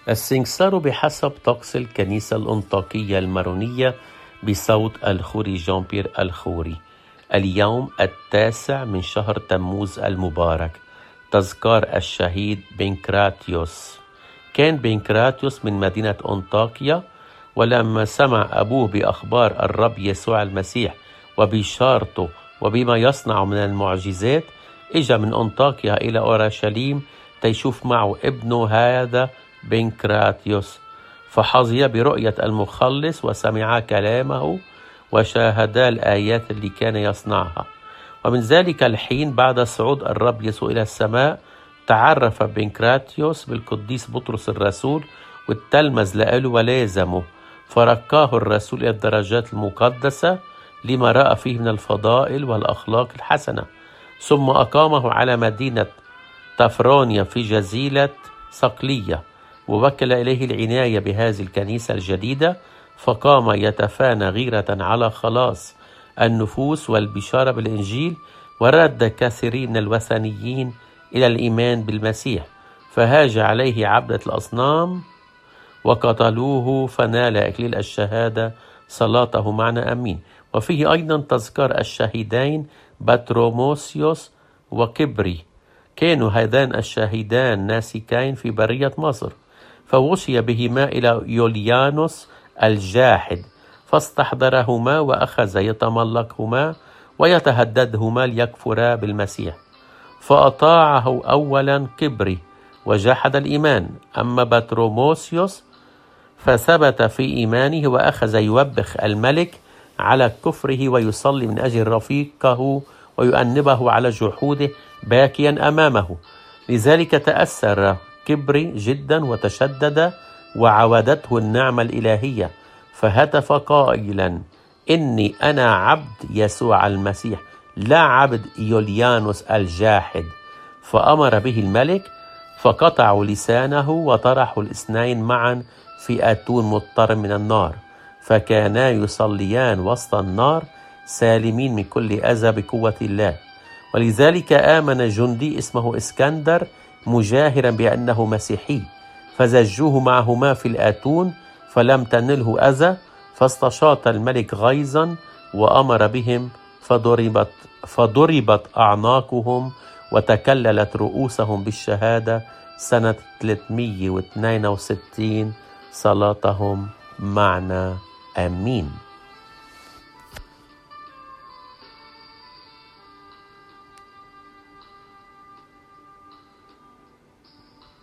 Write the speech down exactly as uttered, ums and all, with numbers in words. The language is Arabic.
السنكسار بحسب طقس الكنيسة الأنطاكية المارونية بصوت الخوري جان بيير الخوري. اليوم التاسع من شهر تموز المبارك، تذكار الشهيد بنكراتيوس. كان بنكراتيوس من مدينة أنطاكيا، ولما سمع أبوه بأخبار الرب يسوع المسيح وبشارته وبما يصنع من المعجزات، إجا من أنطاكيا إلى أورشليم تيشوف معه ابنه هذا بنكراتيوس، فحظي برؤية المخلص وسمعا كلامه وشاهدا الآيات اللي كان يصنعها. ومن ذلك الحين بعد صعود الرب يسوع إلى السماء تعرف بنكراتيوس بالقديس بطرس الرسول والتلمذ لقاله ولازمه، فركاه الرسول إلى الدرجات المقدسة لما رأى فيه من الفضائل والأخلاق الحسنة، ثم أقامه على مدينة تفرونيا في جزيرة صقلية، ووكل إليه العناية بهذه الكنيسة الجديدة، فقام يتفانى غيرة على خلاص النفوس والبشارة بالإنجيل، ورد كثيرين من الوثنيين إلى الإيمان بالمسيح، فهاج عليه عبدة الأصنام وقتلوه، فنال إكليل الشهادة صلاته معنا أمين. وفيه أيضا تذكار الشهيدين بطرموسيوس وكبري. كانوا هذان الشهيدان ناسكين في برية مصر، فوصي بهما إلى يوليانوس الجاحد، فاستحضرهما وأخذ يتملقهما ويتهددهما ليكفرا بالمسيح، فأطاعه أولا كبري وجحد الإيمان، أما بطرموسيوس فثبت في إيمانه وأخذ يوبخ الملك على كفره ويصلي من أجل رفيقه ويؤنبه على جحوده باكيا أمامه. لذلك تأثر كبري جدا وتشدد، وعودته النعمة الإلهية، فهتف قائلا: إني أنا عبد يسوع المسيح لا عبد يوليانوس الجاحد. فأمر به الملك، فقطعوا لسانه وطرحوا الاثنين معا في أتون مضطرم من النار، فكانا يصليان وسط النار سالمين من كل أذى بقوة الله. ولذلك آمن جندي اسمه اسكندر مجاهرا بأنه مسيحي، فزجوه معهما في الآتون فلم تنله أذى، فاستشاط الملك غيظا وأمر بهم، فضربت, فضربت أعناقهم وتكللت رؤوسهم بالشهادة سنة ثلاثمائة واثنين وستين صلاتهم معنا آمين.